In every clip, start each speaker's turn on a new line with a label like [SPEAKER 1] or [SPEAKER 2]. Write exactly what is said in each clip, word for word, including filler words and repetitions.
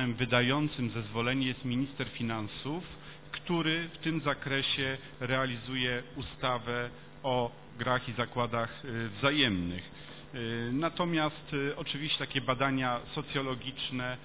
[SPEAKER 1] organem wydającym zezwolenie jest minister finansów, który w tym zakresie realizuje ustawę o grach i zakładach wzajemnych. Natomiast oczywiście takie badania socjologiczne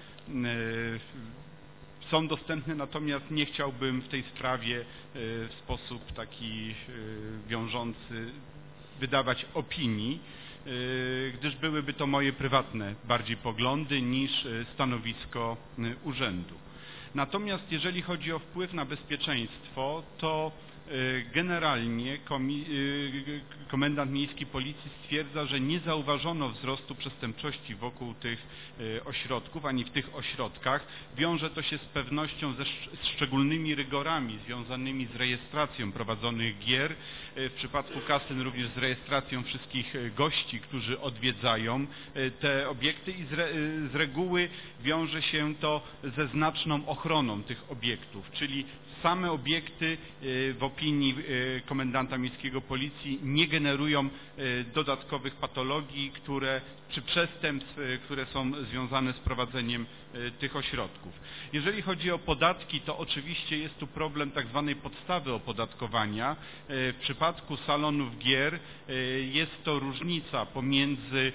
[SPEAKER 1] są dostępne, natomiast nie chciałbym w tej sprawie w sposób taki wiążący wydawać opinii, gdyż byłyby to moje prywatne bardziej poglądy niż stanowisko urzędu. Natomiast jeżeli chodzi o wpływ na bezpieczeństwo, to generalnie komendant miejski policji stwierdza, że nie zauważono wzrostu przestępczości wokół tych ośrodków, ani w tych ośrodkach. Wiąże to się z pewnością ze z szczególnymi rygorami związanymi z rejestracją prowadzonych gier, w przypadku kasyn również z rejestracją wszystkich gości, którzy odwiedzają te obiekty i z, re z reguły wiąże się to ze znaczną ochroną tych obiektów, czyli same obiekty w opinii komendanta miejskiego policji nie generują dodatkowych patologii, które, czy przestępstw, które są związane z prowadzeniem tych ośrodków. Jeżeli chodzi o podatki, to oczywiście jest tu problem tak zwanej podstawy opodatkowania. W przypadku salonów gier jest to różnica pomiędzy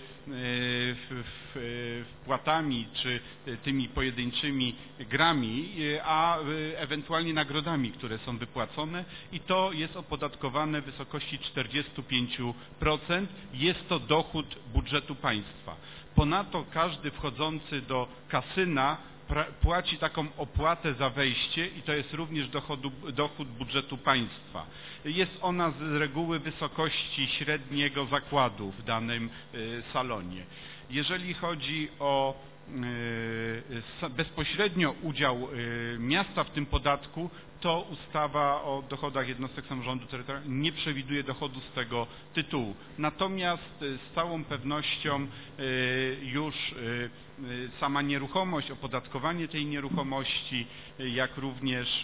[SPEAKER 1] wpłatami czy tymi pojedynczymi grami, a ewentualnie nagrodami, które są wypłacone, i to jest opodatkowane w wysokości czterdziestu pięciu procent. Jest to dochód budżetu państwa. Ponadto każdy wchodzący do kasyna płaci taką opłatę za wejście i to jest również dochodu, dochód budżetu państwa. Jest ona z reguły wysokości średniego zakładu w danym salonie. Jeżeli chodzi o bezpośrednio udział miasta w tym podatku, to ustawa o dochodach jednostek samorządu terytorialnego nie przewiduje dochodu z tego tytułu. Natomiast z całą pewnością już sama nieruchomość, opodatkowanie tej nieruchomości, jak również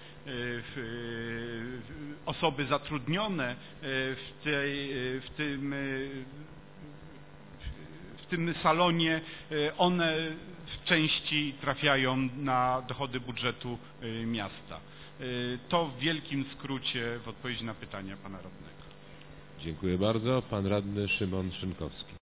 [SPEAKER 1] osoby zatrudnione w, tej, w tym w tym salonie, one w części trafiają na dochody budżetu miasta. To w wielkim skrócie w odpowiedzi na pytania pana radnego.
[SPEAKER 2] Dziękuję bardzo. Pan radny Szymon Szynkowski.